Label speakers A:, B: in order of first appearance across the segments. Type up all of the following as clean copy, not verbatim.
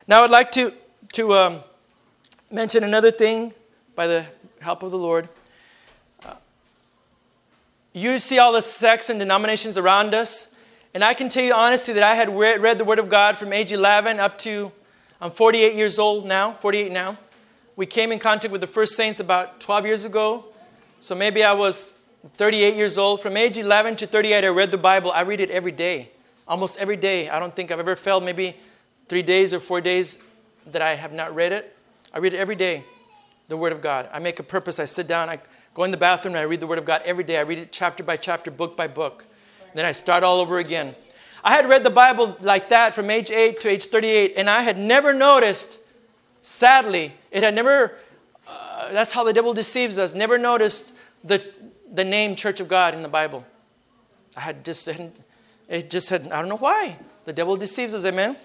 A: Now I'd like to mention another thing by the help of the Lord. You see all the sects and denominations around us. And I can tell you honestly that I had read the Word of God from age 11 up to, I'm 48 years old now, 48 now. We came in contact with the first saints about 12 years ago. So maybe I was 38 years old. From age 11 to 38, I read the Bible. I read it every day, almost every day. I don't think I've ever failed maybe 3 days or 4 days that I have not read it. I read it every day, the Word of God. I make a purpose. I sit down, I go in the bathroom, and I read the Word of God every day. I read it chapter by chapter, book by book. Then I start all over again. I had read the Bible like that from age 8 to age 38, and I had never noticed, sadly, it had never, that's how the devil deceives us, never noticed the name Church of God in the Bible. I don't know why. The devil deceives us, amen?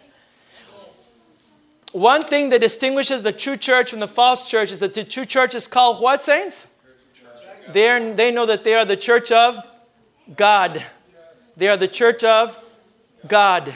A: One thing that distinguishes the true church from the false church is that the true church is called what, saints? They know that they are the church of God. They are the church of God.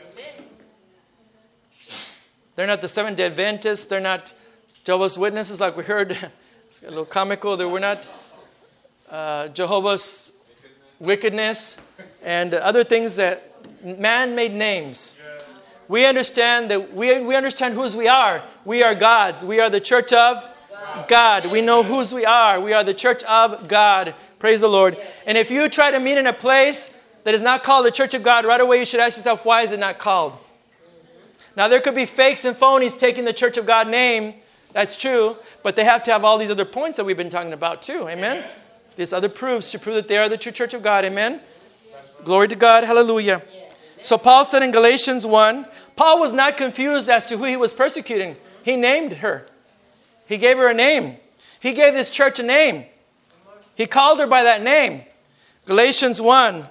A: They're not the Seventh-day Adventists. They're not Jehovah's Witnesses like we heard. It's a little comical. We're not Jehovah's Wickedness and other things that man-made names. We understand that we understand whose we are. We are God's. We are the church of God. We know whose we are. We are the church of God. Praise the Lord. And if you try to meet in a place that is not called the church of God, right away you should ask yourself, why is it not called? Now there could be fakes and phonies taking the church of God name. That's true. But they have to have all these other points that we've been talking about too. Amen? These other proofs to prove that they are the true church of God. Amen? Glory to God. Hallelujah. So Paul said in Galatians 1, Paul was not confused as to who he was persecuting. He named her. He gave her a name. He gave this church a name. He called her by that name. Galatians 1,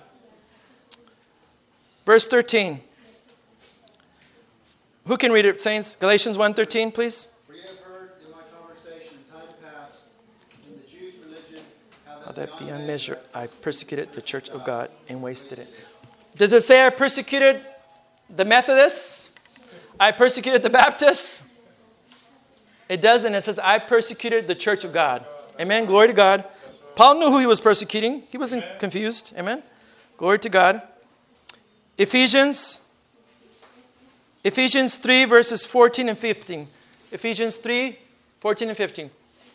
A: verse 13. Who can read it, saints? Galatians 1:13, please.
B: For you have heard in my conversation in time past, in the Jews' religion,
A: How that beyond measure I persecuted the church of God and wasted it. Does it say I persecuted the Methodists? I persecuted the Baptists? It doesn't. It says I persecuted the church of God. Amen. Glory to God. Paul knew who he was persecuting. He wasn't confused. Amen. Glory to God. Ephesians 3 verses 14 and 15. Ephesians 3, 14 and 15.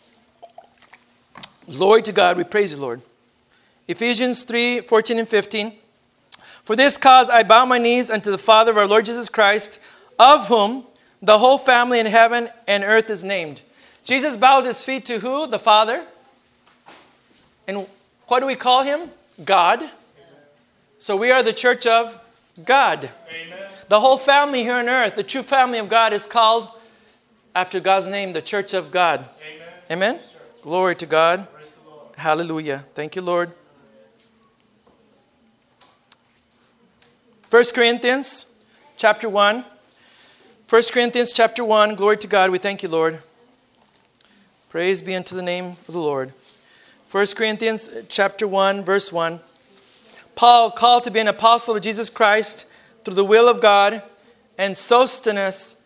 A: Glory to God. We praise you, Lord. Ephesians 3, 14 and 15. For this cause I bow my knees unto the Father of our Lord Jesus Christ, of whom the whole family in heaven and earth is named. Jesus bows his feet to who? The Father. And what do we call him? God. So we are the church of God.
C: Amen.
A: The whole family here on earth, the true family of God, is called, after God's name, the church of God.
C: Amen.
A: Amen?
C: Yes,
A: Glory to God.
C: praise the Lord.
A: Hallelujah. Thank you, Lord. 1 Corinthians chapter 1. 1 Corinthians chapter 1. Glory to God. We thank you, Lord. Praise be unto the name of the Lord. 1 Corinthians chapter 1, verse 1. Paul, called to be an apostle of Jesus Christ through the will of God, and Sosthenes,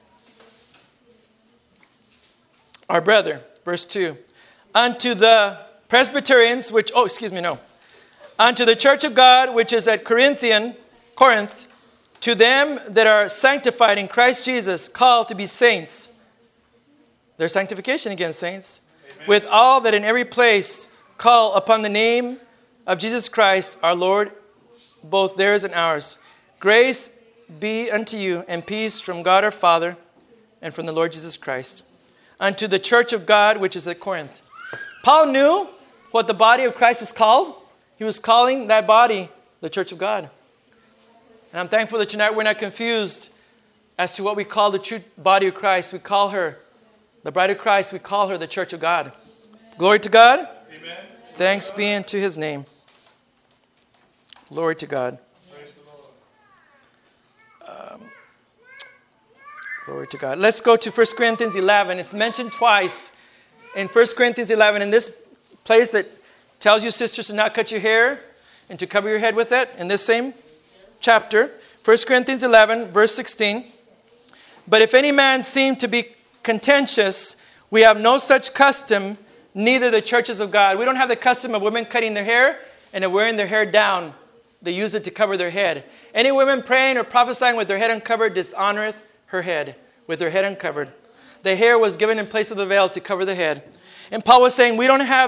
A: our brother. Verse 2. Unto the Presbyterians, unto the church of God, which is at Corinth, to them that are sanctified in Christ Jesus, called to be saints. There's sanctification again, saints. Amen. With all that in every place call upon the name of Jesus Christ, our Lord, both theirs and ours. Grace be unto you and peace from God our Father and from the Lord Jesus Christ. Unto the church of God, which is at Corinth. Paul knew what the body of Christ was called. He was calling that body the church of God. And I'm thankful that tonight we're not confused as to what we call the true body of Christ. We call her the bride of Christ. We call her the church of God. Glory to God.
C: Amen.
A: Thanks be unto his name. Glory to God.
C: Praise the Lord.
A: Glory to God. Let's go to 1 Corinthians 11. It's mentioned twice in 1 Corinthians 11. In this place that tells you, sisters, to not cut your hair and to cover your head with it. In this same chapter, 1 Corinthians 11, verse 16. But if any man seem to be contentious, we have no such custom, neither the churches of God. We don't have the custom of women cutting their hair and of wearing their hair down. They use it to cover their head. Any women praying or prophesying with their head uncovered dishonoreth her head, with her head uncovered. The hair was given in place of the veil to cover the head. And Paul was saying, we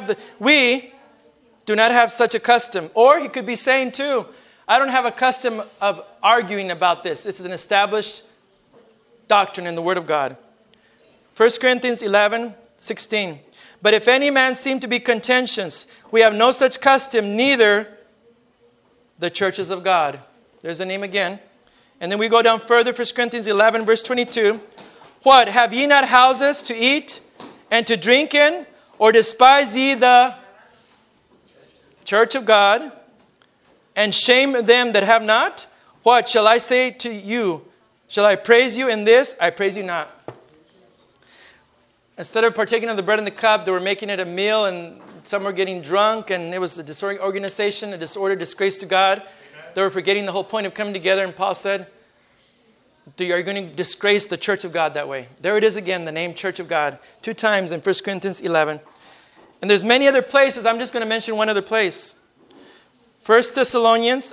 A: do not have such a custom. Or he could be saying too, I don't have a custom of arguing about this. This is an established doctrine in the Word of God. 1 Corinthians 11:16. But if any man seem to be contentious, we have no such custom, neither the churches of God. There's the name again. And then we go down further, 1 Corinthians 11, verse 22. What? Have ye not houses to eat and to drink in? Or despise ye the church of God, and shame them that have not? What shall I say to you? Shall I praise you in this? I praise you not. Instead of partaking of the bread and the cup, they were making it a meal, and some were getting drunk, and it was a disorganization, a disorder, disgrace to God. They were forgetting the whole point of coming together, and Paul said, are you going to disgrace the church of God that way? There it is again, the name Church of God, 2 times in 1 Corinthians 11. And there's many other places. I'm just going to mention one other place. 2 Thessalonians,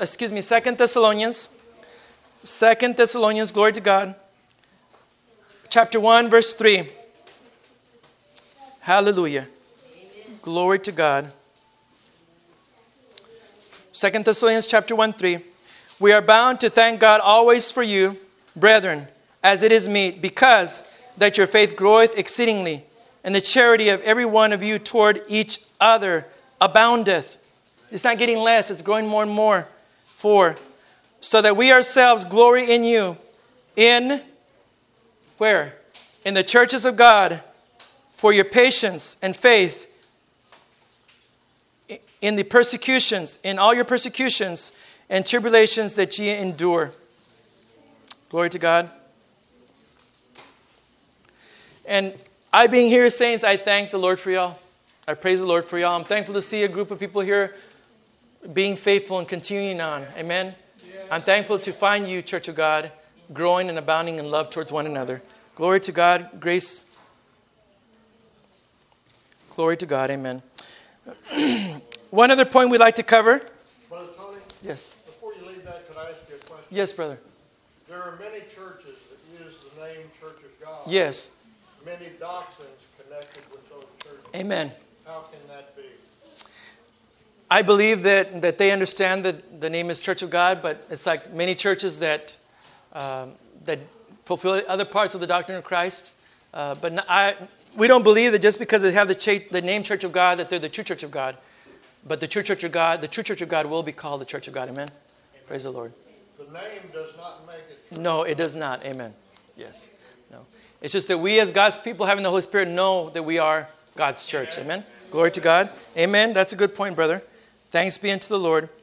A: glory to God. Chapter 1, verse 3. Hallelujah. Amen. Glory to God. 2 Thessalonians chapter 1, 3. We are bound to thank God always for you, brethren, as it is meet, because that your faith groweth exceedingly, and the charity of every one of you toward each other aboundeth. It's not getting less, it's growing more and more. 4. So that we ourselves glory in you, in where? In the churches of God, for your patience and faith in the persecutions, in all your persecutions and tribulations that ye endure. Glory to God. And I being here, saints, I thank the Lord for y'all. I praise the Lord for y'all. I'm thankful to see a group of people here being faithful and continuing on. Amen. I'm thankful to find you, Church of God, growing and abounding in love towards one another. Glory to God. Grace. Glory to God. Amen. One other point we'd like to cover.
C: Brother Tony?
A: Yes.
C: Before you leave that, could I ask you a question?
A: Yes, brother.
C: There are many churches that use the name Church of God.
A: Yes.
C: Many doctrines connected with those churches.
A: Amen.
C: How can that be?
A: I believe that they understand that the name is Church of God, but it's like many churches that fulfill other parts of the doctrine of Christ. We don't believe that just because they have the name Church of God that they're the true Church of God. But the true Church of God will be called the Church of God. Amen. Praise the Lord.
C: The name does not make it true.
A: No, it does not. Amen. Yes. No. It's just that we as God's people having the Holy Spirit know that we are God's church. Amen. Glory to God. Amen. That's a good point, brother. Thanks be unto the Lord.